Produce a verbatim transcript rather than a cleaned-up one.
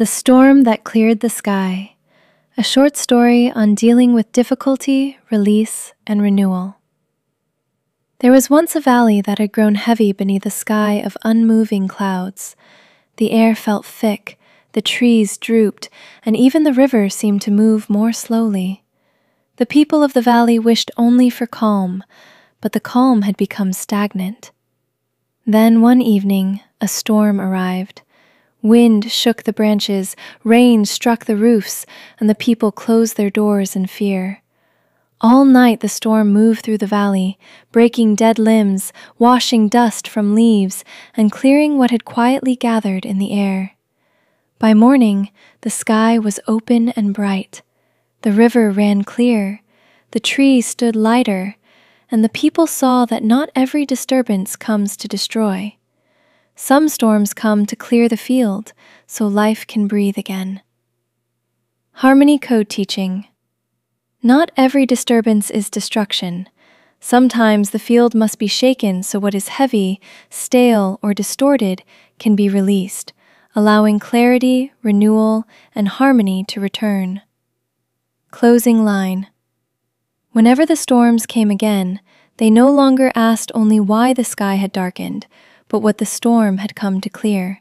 The Storm That Cleared the Sky, a short story on dealing with difficulty, release, and renewal. There was once a valley that had grown heavy beneath a sky of unmoving clouds. The air felt thick, the trees drooped, and even the river seemed to move more slowly. The people of the valley wished only for calm, but the calm had become stagnant. Then one evening, a storm arrived. Wind shook the branches, rain struck the roofs, and the people closed their doors in fear. All night the storm moved through the valley, breaking dead limbs, washing dust from leaves, and clearing what had quietly gathered in the air. By morning, the sky was open and bright. The river ran clear, the trees stood lighter, and the people saw that not every disturbance comes to destroy. Some storms come to clear the field, so life can breathe again. Harmony Code Teaching. Not every disturbance is destruction. Sometimes the field must be shaken so what is heavy, stale, or distorted can be released, allowing clarity, renewal, and harmony to return. Closing line. Whenever the storms came again, they no longer asked only why the sky had darkened, but what the storm had come to clear.